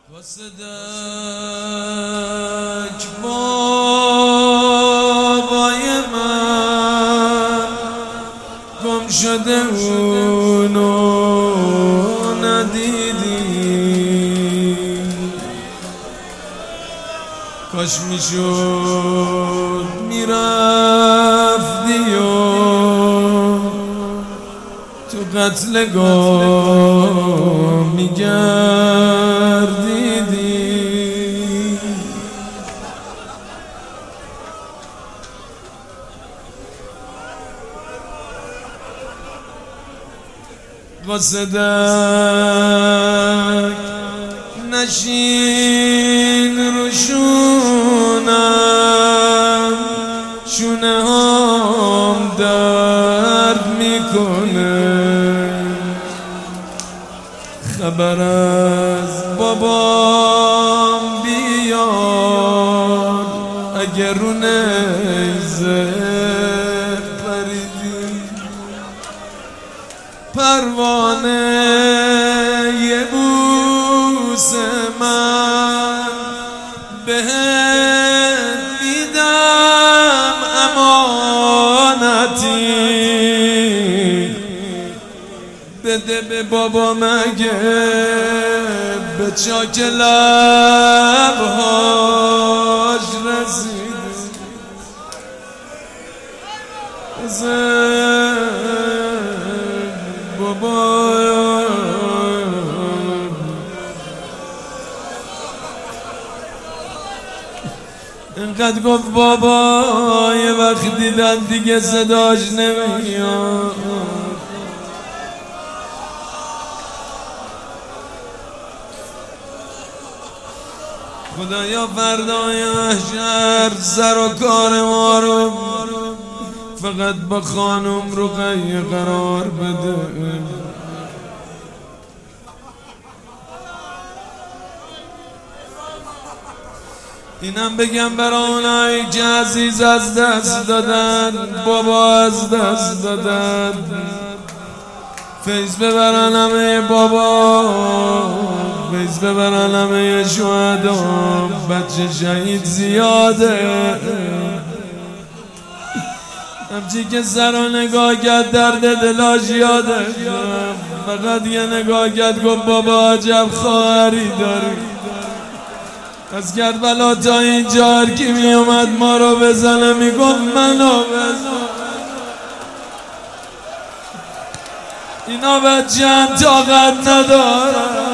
واسه دک بابای من گم شده اونو ندیدی، کاش میشد میرفتی و تو قتلگاه میگردیدی. قاصدک نشین رو شونم، شونه هم درد میکنه، خبر از بابام بیار اگر رو نیزه پریدی. پروانه یه بوس من بهت میدم امانتی، بده به بابا مگه به چاک لبهاش رسید. بابا اینقدر گفت بابا، یه وقت دیدم دیگه صداش نمیاد. خدایا فردای محشر سر و کار ما رو فقط با خانم رقیه قرار بده. اینم بگم برای اونایی که عزیز از دست دادن، بابا از دست دادن، فیض ببرن همه بابا، فیض ببرن همه شهدا. بچه شهید زیاده، همچی که سر و نگاه کرد درد دلاش یاده، فقط یه نگاه کرد گفت بابا عجب خواهری داری. از کربلا تا اینجا هر کی می اومد ما رو بزنه میگفت منو بزن. اینا بچه هم طاقت ندارن،